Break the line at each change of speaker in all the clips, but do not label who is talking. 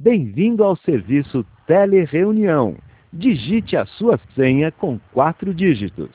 Bem-vindo ao serviço Telereunião. Digite a sua senha com 4 dígitos.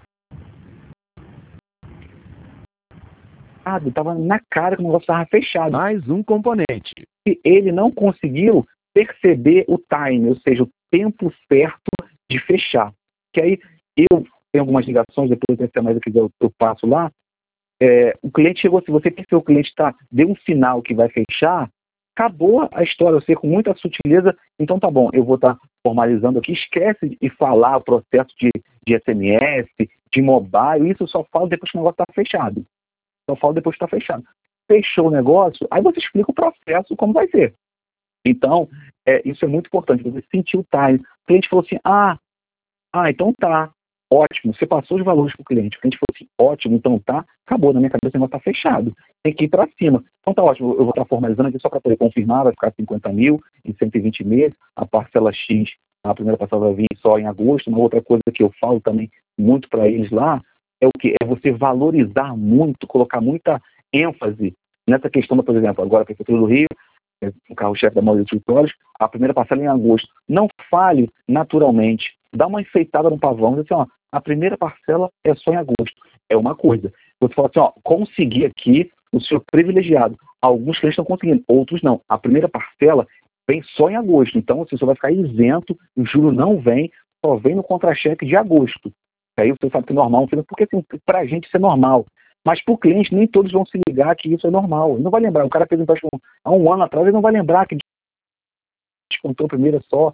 Estava na cara que o negócio estava fechado.
Mais um componente.
E ele não conseguiu perceber o time, ou seja, o tempo certo de fechar. Que aí eu tenho algumas ligações, depois dessa mais aqui eu passo lá. O cliente chegou, se você percebeu que o cliente deu um sinal que vai fechar, acabou a história, você com muita sutileza, então tá bom, eu vou estar formalizando aqui, esquece de falar o processo de SMS, de mobile, isso eu só falo depois que o negócio está fechado. Só falo depois que está fechado. Fechou o negócio, aí você explica o processo, como vai ser. Então, isso é muito importante, você sentir o time. O cliente falou assim, então tá, ótimo, você passou os valores para o cliente falou assim, ótimo, então tá, acabou, na minha cabeça o negócio está fechado, tem que ir para cima. Então tá ótimo, eu vou estar formalizando aqui só para poder confirmar, vai ficar 50 mil em 120 meses, a parcela X, a primeira parcela vai vir só em agosto. Uma outra coisa que eu falo também muito para eles lá, é o que? É você valorizar muito, colocar muita ênfase nessa questão, por exemplo, agora a Prefeitura do Rio, o carro-chefe da maioria dos escritórios, a primeira parcela é em agosto. Não fale naturalmente, dá uma enfeitada no pavão, diz assim, a primeira parcela é só em agosto. É uma coisa. Você fala assim, consegui aqui o senhor privilegiado. Alguns clientes estão conseguindo, outros não. A primeira parcela vem só em agosto, então você só vai ficar isento, o juro não vem, só vem no contra-cheque de agosto. Aí você sabe que é normal, porque assim, para a gente isso é normal. Mas para o cliente, nem todos vão se ligar que isso é normal. Ele não vai lembrar. O cara fez um empréstimo há um ano atrás, ele não vai lembrar que descontou primeiro só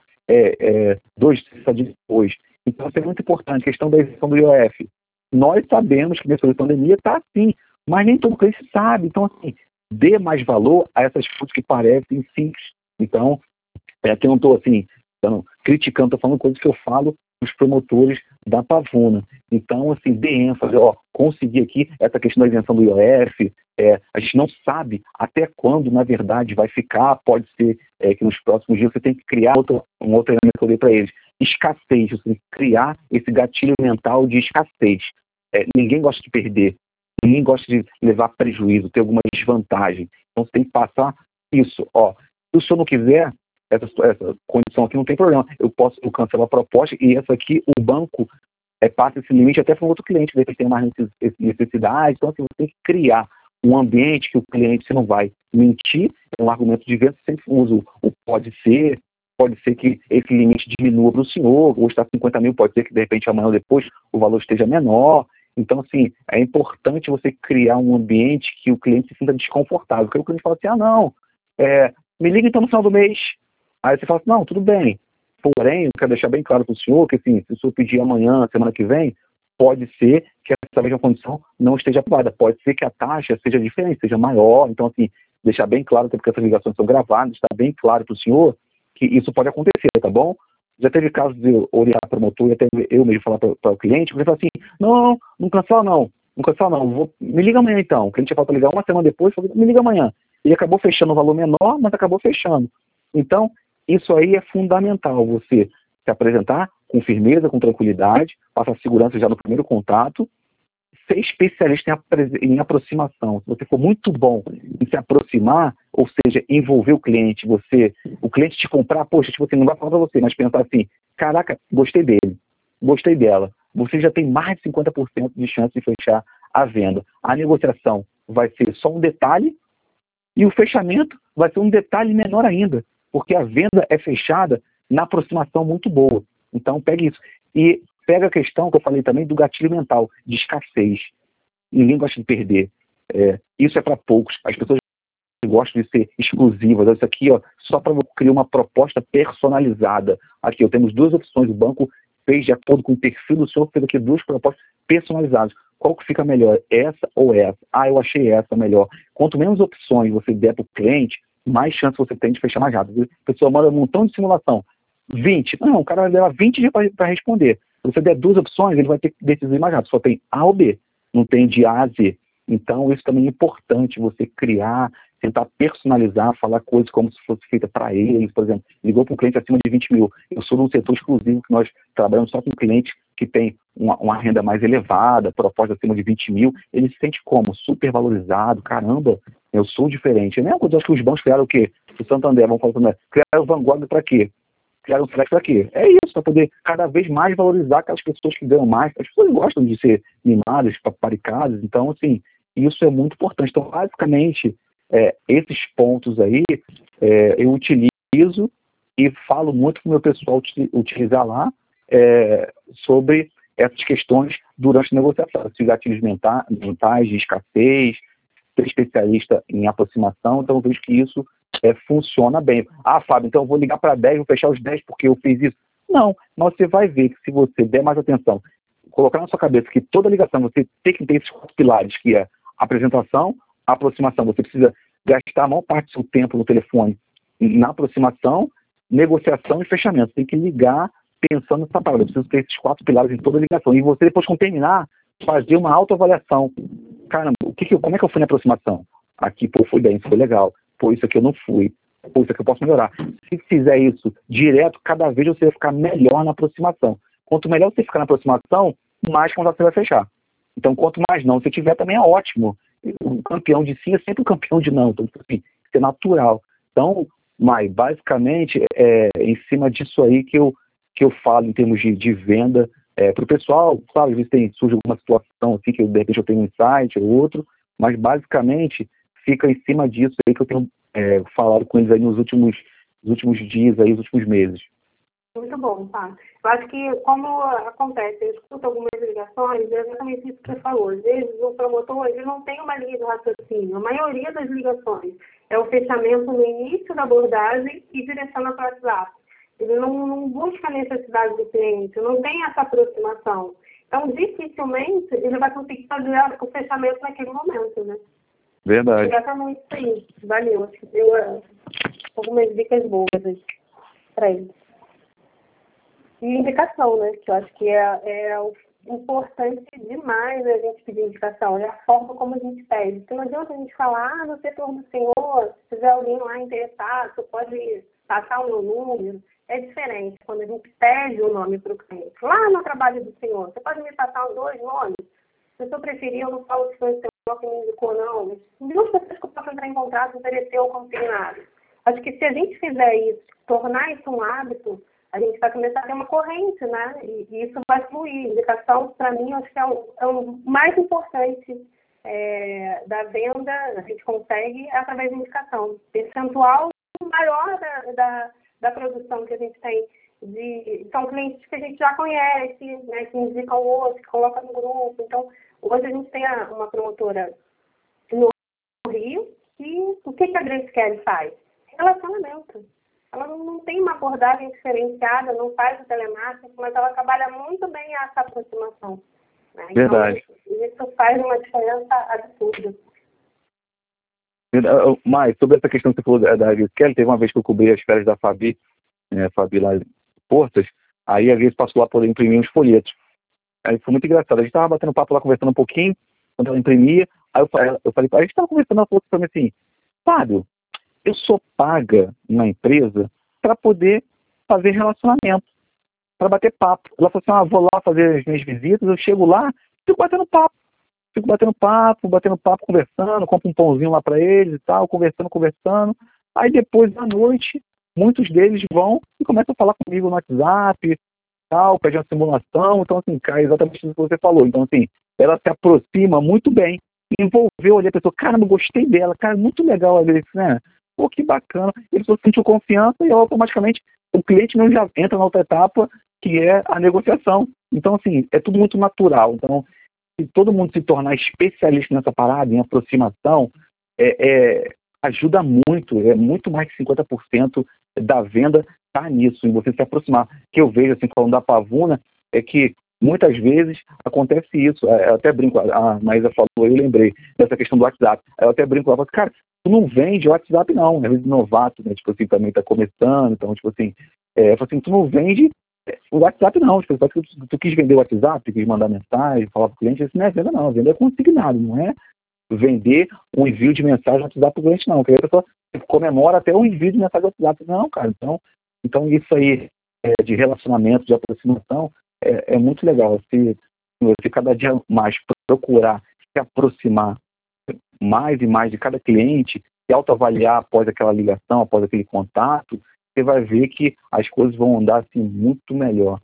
2 dias depois. Então, isso é muito importante. A questão da isenção do IOF. Nós sabemos que nesse período de pandemia está assim, mas nem todo cliente sabe. Então, assim, dê mais valor a essas coisas que parecem simples. Então, aqui eu não estou assim, criticando, estou falando coisas que eu falo os promotores da Pavuna. Então, assim, dê ênfase, consegui aqui essa questão da isenção do IOF, a gente não sabe até quando, na verdade, vai ficar, pode ser que nos próximos dias você tem que criar um outro elemento que eu dei para eles, escassez, você tem que criar esse gatilho mental de escassez. Ninguém gosta de perder, ninguém gosta de levar prejuízo, ter alguma desvantagem. Então, você tem que passar isso, se o senhor não quiser, essa condição aqui não tem problema. Eu cancelo a proposta e essa aqui, o banco passa esse limite até para um outro cliente, que tem mais necessidade. Então, assim, você tem que criar um ambiente que o cliente, você não vai mentir, é um argumento de venda, você sempre usa o pode ser que esse limite diminua para o senhor, ou está 50 mil, pode ser que de repente amanhã ou depois o valor esteja menor. Então, assim, é importante você criar um ambiente que o cliente se sinta desconfortável, porque o cliente fala assim, me liga então no final do mês. Aí você fala assim, não, tudo bem. Porém, eu quero deixar bem claro para o senhor que, assim, se o senhor pedir amanhã, semana que vem, pode ser que essa mesma condição não esteja aprovada. Pode ser que a taxa seja diferente, seja maior. Então, assim, deixar bem claro, até porque essas ligações são gravadas, está bem claro para o senhor que isso pode acontecer, tá bom? Já teve casos de eu orientar a promotor e até eu mesmo falar para o cliente, ele fala assim, não cancela não, me liga amanhã então. O cliente falta ligar uma semana depois, me liga amanhã. Ele acabou fechando um valor menor, mas acabou fechando. Então, isso aí é fundamental, você se apresentar com firmeza, com tranquilidade, passar segurança já no primeiro contato, ser especialista em aproximação. Se você for muito bom em se aproximar, ou seja, envolver o cliente te comprar, poxa, tipo assim, não vai falar para você, mas pensar assim, caraca, gostei dele, gostei dela. Você já tem mais de 50% de chance de fechar a venda. A negociação vai ser só um detalhe e o fechamento vai ser um detalhe menor ainda, porque a venda é fechada na aproximação muito boa. Então, pegue isso. E pega a questão que eu falei também do gatilho mental, de escassez. Ninguém gosta de perder. Isso é para poucos. As pessoas gostam de ser exclusivas. Isso aqui, só para criar uma proposta personalizada. Aqui, temos 2 opções. O banco fez de acordo com o perfil do senhor, fez aqui 2 propostas personalizadas. Qual que fica melhor? Essa ou essa? Eu achei essa melhor. Quanto menos opções você der para o cliente, mais chance você tem de fechar mais rápido. A pessoa manda um montão de simulação. 20. Não, o cara vai levar 20 dias para responder. Se você der 2 opções, ele vai ter que decidir mais rápido. Só tem A ou B, não tem de A a Z. Então, isso também é importante, você criar, tentar personalizar, falar coisas como se fosse feita para eles. Por exemplo, ligou para um cliente acima de 20 mil. Eu sou de um setor exclusivo que nós trabalhamos só com clientes que tem uma renda mais elevada, proposta acima de 20 mil. Ele se sente como? Super valorizado. Caramba, Eu sou diferente. É a mesma coisa, acho que os bancos criaram o quê? O Santander, vamos falar do Santander. Criaram o Vanguard para quê? Criaram o Flex para quê? É isso, para poder cada vez mais valorizar aquelas pessoas que ganham mais. As pessoas gostam de ser mimadas, paparicadas. Então, assim, isso é muito importante. Então, basicamente, esses pontos aí, eu utilizo e falo muito para o meu pessoal utilizar lá sobre essas questões durante a negociação. Esses gatilhos mentais de escassez, ser especialista em aproximação, então eu vejo que isso funciona bem. Ah, Fábio, então eu vou ligar para 10, vou fechar os 10 porque eu fiz isso. Não, mas você vai ver que se você der mais atenção, colocar na sua cabeça que toda ligação você tem que ter esses 4 pilares, que é apresentação, aproximação. Você precisa gastar a maior parte do seu tempo no telefone na aproximação, negociação e fechamento. Você tem que ligar pensando nessa parada. Eu preciso ter esses 4 pilares em toda ligação. E você, depois, quando terminar, fazer uma autoavaliação. Caramba, como é que eu fui na aproximação? Aqui, pô, foi bem, foi legal. Pô, isso aqui eu não fui. Pô, isso aqui eu posso melhorar. Se fizer isso direto, cada vez você vai ficar melhor na aproximação. Quanto melhor você ficar na aproximação, mais contrato você vai fechar. Então, quanto mais não você tiver, também é ótimo. O campeão de sim é sempre o campeão de não. Então, assim, isso é natural. Então, Mai, basicamente, é em cima disso aí que eu falo em termos de venda para o pessoal. Claro, às vezes surge alguma situação assim que de repente eu tenho um insight ou outro, mas basicamente fica em cima disso aí que eu tenho falado com eles aí nos últimos dias, aí, nos últimos meses.
Muito bom, tá? Eu acho que, como acontece, eu escuto algumas ligações, é exatamente isso que você falou. Às vezes, o promotor ele não tem uma linha de raciocínio. A maioria das ligações é o fechamento no início da abordagem e direciona para o WhatsApp. Ele não busca a necessidade do cliente, não tem essa aproximação. Então, dificilmente, ele vai conseguir fazer o fechamento naquele momento, né?
Verdade.
Exatamente isso aí. Valeu. Acho que deu algumas dicas boas para ele. E indicação, né? Que eu acho que é importante demais a gente pedir indicação. É a forma como a gente pede. Porque não adianta a gente falar, no setor do senhor, se tiver alguém lá interessado, você pode passar o meu número. É diferente quando a gente pede o nome para o cliente. Lá no trabalho do senhor, você pode me passar os 2 nomes? Se eu preferir, eu não falo que foi o senhor que me indicou, não. Mas 2 pessoas que eu posso entrar em contrato, oferecer ou combinado. Acho que se a gente fizer isso, tornar isso um hábito, a gente vai começar a ter uma corrente, né? E isso vai fluir. Indicação, para mim, acho que é o mais importante da venda. A gente consegue através da indicação. Percentual maior da produção que a gente tem. São clientes que a gente já conhece, né? Que indicam o outro, que coloca no grupo. Então, hoje a gente tem uma promotora no Rio e o que a Grace Kelly faz? Relacionamento. Ela não tem uma abordagem diferenciada, não faz o telemarketing, mas ela trabalha muito bem essa aproximação. Né?
Verdade.
Então, isso faz uma diferença absurda.
Mas, sobre essa questão que você falou da Grace Kelly, teve uma vez que eu cobri as férias da Fabi lá em Portas, aí a Grace passou lá para imprimir uns folhetos. Aí foi muito engraçado. A gente estava batendo papo lá, conversando um pouquinho, quando ela imprimia, aí eu falei, a gente estava conversando, ela falou para mim assim, Fábio, eu sou paga na empresa para poder fazer relacionamento, para bater papo. Ela falou assim, vou lá fazer as minhas visitas, eu chego lá, fico batendo papo, conversando, compro um pãozinho lá para eles e tal, conversando. Aí depois da noite, muitos deles vão e começam a falar comigo no WhatsApp, tal, pede uma simulação. Então, assim, é exatamente isso que você falou. Então, assim, ela se aproxima muito bem. Envolveu ali a pessoa, caramba, gostei dela, cara, muito legal a Grace, né? Pô, que bacana. Ele só sentiu confiança e automaticamente o cliente não já entra na outra etapa, que é a negociação. Então, assim, é tudo muito natural. Então, se todo mundo se tornar especialista nessa parada, em aproximação, ajuda muito. É muito mais de 50% da venda está nisso, em você se aproximar. O que eu vejo, assim, falando da Pavuna, é que muitas vezes acontece isso. Eu até brinco, a Maísa falou, eu lembrei dessa questão do WhatsApp. Eu até brinco, ela fala, cara, tu não vende WhatsApp não, às vezes novato, né, tipo assim, também tá começando, então, tipo assim, eu falo assim, tu não vende o WhatsApp não, tipo, tu quis vender o WhatsApp, quis mandar mensagem, falar pro cliente, isso não é venda não, venda é consignado, não é vender um envio de mensagem no WhatsApp pro cliente não, porque aí a pessoa comemora até o envio de mensagem no WhatsApp, não, cara, então isso aí de relacionamento, de aproximação, é muito legal, se você cada dia mais procurar se aproximar mais e mais de cada cliente, se autoavaliar após aquela ligação, após aquele contato, você vai ver que as coisas vão andar assim muito melhor.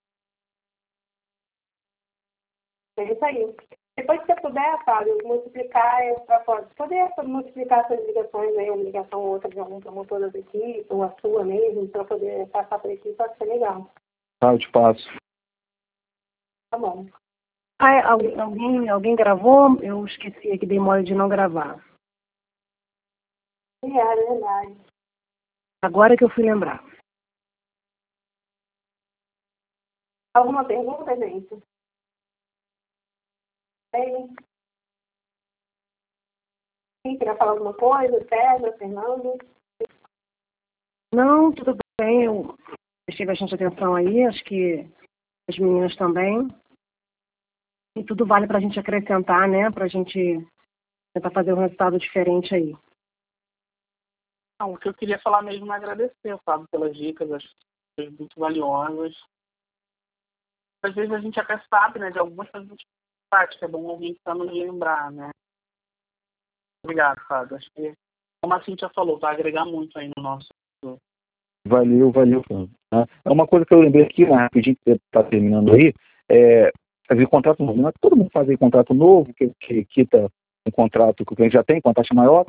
É isso aí. Depois que você puder, Fábio, multiplicar para poder multiplicar suas ligações aí, uma ligação ou outra de algum promotor da equipe, ou a sua mesmo, para poder passar para a equipe, pode ser legal.
Tá, eu te passo.
Tá bom.
Ah, alguém gravou? Eu esqueci aqui, dei mole de não gravar.
É verdade.
Agora que eu fui lembrar.
Alguma pergunta, gente? Tem? Quem queria falar alguma coisa? César, Fernando?
Não, tudo bem. Eu prestei bastante atenção aí. Acho que as meninas também. E tudo vale para a gente acrescentar, né? Para a gente tentar fazer um resultado diferente aí.
Não, o que eu queria falar mesmo é agradecer, Fábio, pelas dicas, acho que foram muito valiosas. Às vezes a gente até sabe, né, de algumas coisas de prática, é bom alguém estar nos lembrar, né? Obrigado, Fábio. Acho que, como a Cíntia falou, vai agregar muito aí no nosso...
Valeu, Fernando. É uma coisa que eu lembrei aqui, mas rapidinho que você está terminando aí, fazer contrato novo. Não é todo mundo fazer contrato novo, que quita um contrato que o cliente já tem, com a taxa maior.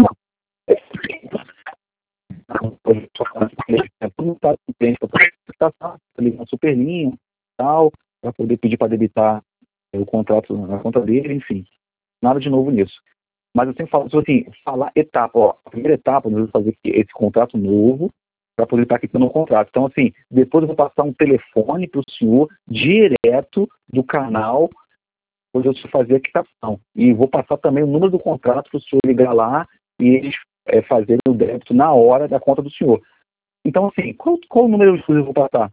Todo mundo está com o cliente para poder ligar uma superlinha, tal, para poder pedir para debitar o contrato na conta dele, enfim. Nada de novo nisso. Mas eu sempre falo assim, falar etapa, ó, a primeira etapa, nós vamos fazer esse contrato novo, para poder estar quitando o contrato. Então, assim, depois eu vou passar um telefone para o senhor direto do canal onde eu vou fazer a quitação. E vou passar também o número do contrato para o senhor ligar lá e eles fazerem o débito na hora da conta do senhor. Então, assim, qual o número que eu vou passar?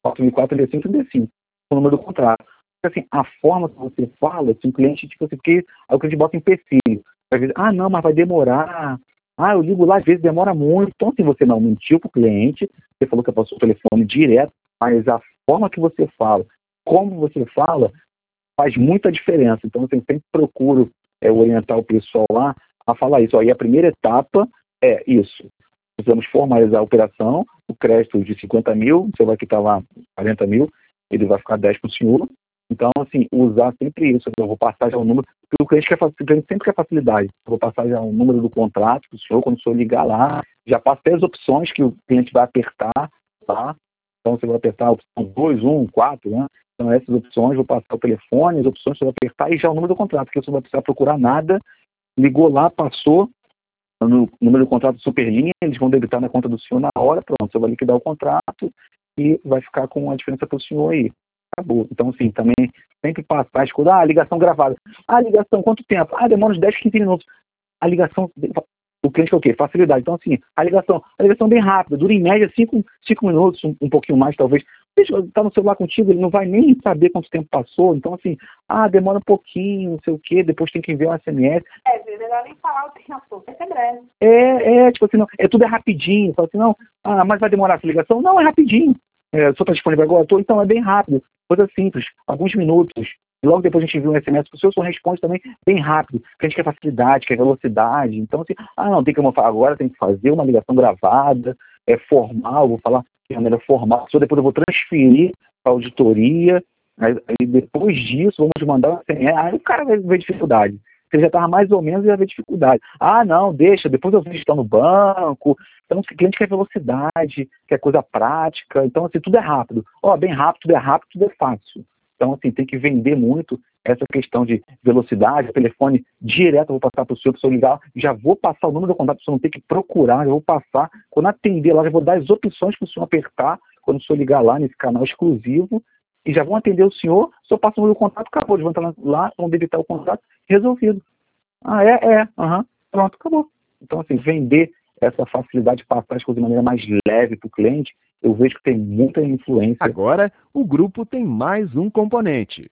4.435, o número do contrato. Assim, a forma que você fala, se o cliente, tipo assim, porque aí o cliente bota empecilho. Às vezes, não, mas vai demorar. Eu ligo lá, às vezes demora muito. Então, assim, você não mentiu para o cliente, você falou que passou o telefone direto, mas a forma que você fala, como você fala, faz muita diferença. Então, eu sempre procuro orientar o pessoal lá a falar isso. Aí a primeira etapa é isso. Precisamos formalizar a operação, o crédito de 50 mil, você vai quitar lá 40 mil, ele vai ficar 10 para o senhor. Então, assim, usar sempre isso. Eu vou passar já o número, porque o cliente sempre quer facilidade. Eu vou passar já o número do contrato para o senhor, quando o senhor ligar lá, já passa até as opções que o cliente vai apertar, tá? Então, você vai apertar a opção 2, 1, 4, né? Então, essas opções, vou passar o telefone, as opções você vai apertar e já o número do contrato, porque você não vai precisar procurar nada. Ligou lá, passou no número do contrato superlinha, eles vão debitar na conta do senhor na hora, pronto, você vai liquidar o contrato e vai ficar com a diferença para o senhor aí. Acabou. Então, assim, também sempre passar as coisas. Ligação gravada. Ligação, quanto tempo? Demora uns 10, 15 minutos. A ligação, o cliente quer o quê? Facilidade. Então, assim, a ligação é bem rápida, dura em média 5 minutos, um pouquinho mais, talvez. Está no celular contigo, ele não vai nem saber quanto tempo passou. Então, assim, demora um pouquinho, não sei o quê, depois tem que enviar um SMS.
Melhor nem falar o tempo, vai ser breve.
Tipo assim, não, tudo é rapidinho. Fala assim, não, mas vai demorar essa ligação? Não, é rapidinho. O senhor está disponível agora? Então é bem rápido. Coisa simples, alguns minutos. E logo depois a gente envia um SMS para o senhor responde também bem rápido. Porque a gente quer facilidade, quer velocidade. Então, assim, não, tem que falar agora, tem que fazer uma ligação gravada, formal, vou falar de maneira formal. Só depois eu vou transferir para a auditoria. Aí depois disso, vamos mandar um SMS. Aí o cara vai ver dificuldade. Você já estava mais ou menos e vai ver dificuldade. Não, deixa, depois eu vejo estar no banco. Então, o cliente quer velocidade, quer coisa prática. Então, assim, tudo é rápido. Bem rápido, tudo é rápido, tudo é fácil. Então, assim, tem que vender muito essa questão de velocidade, o telefone direto, eu vou passar para o senhor ligar, já vou passar o número do contato, para o senhor não ter que procurar, eu vou passar. Quando atender lá, já vou dar as opções para o senhor apertar, quando o senhor ligar lá nesse canal exclusivo, e já vão atender o senhor passa o número do contato, acabou, eles vão entrar lá, vão debitar o contrato, resolvido. Pronto, acabou. Então, assim, vender essa facilidade de passar as coisas de maneira mais leve para o cliente, eu vejo que tem muita influência.
Agora, o grupo tem mais um componente.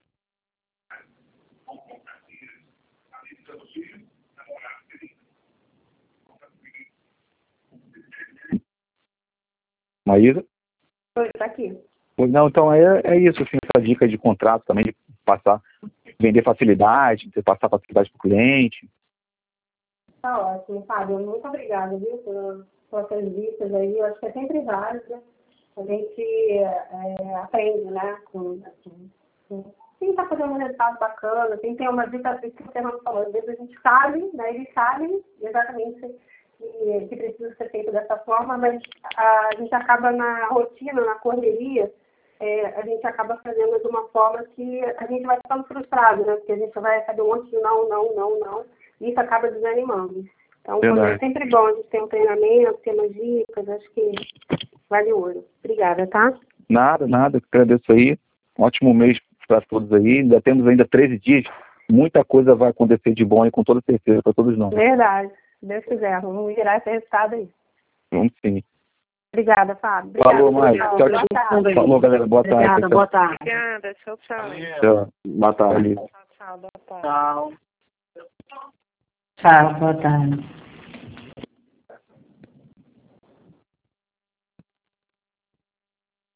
Maísa?
Está aqui.
Não, então é isso, assim, essa dica de contrato também, de passar, vender facilidade, de passar facilidade para o cliente.
Tá ótimo, Fábio. Muito obrigada, viu, pelas suas dicas aí. Eu acho que é sempre válido. A gente aprende, né? Quem está fazendo um resultado bacana, quem tem uma dica que o Fernando falou, às vezes a gente sabe, né? Eles sabem exatamente que precisa ser feito dessa forma, mas a gente acaba na rotina, na correria, a gente acaba fazendo de uma forma que a gente vai ficando frustrado, né? Porque a gente vai fazer um monte de não, e isso acaba desanimando. Então, é sempre bom a gente ter um treinamento, ter umas dicas, acho que vale ouro. Obrigada, tá?
Nada, agradeço aí. Um ótimo mês para todos aí. Ainda temos 13 dias. Muita coisa vai acontecer de bom e com toda certeza para todos nós.
Verdade. Se Deus quiser, vamos virar esse resultado aí.
Vamos sim.
Obrigada, Fábio. Obrigada,
falou, Mari. Tchau. Falou, galera. Boa tarde.
Obrigada, boa tarde.
Obrigada, tchau.
Tchau. Boa tarde.
Tchau, boa tarde.
Tchau.
Tchau, boa tarde.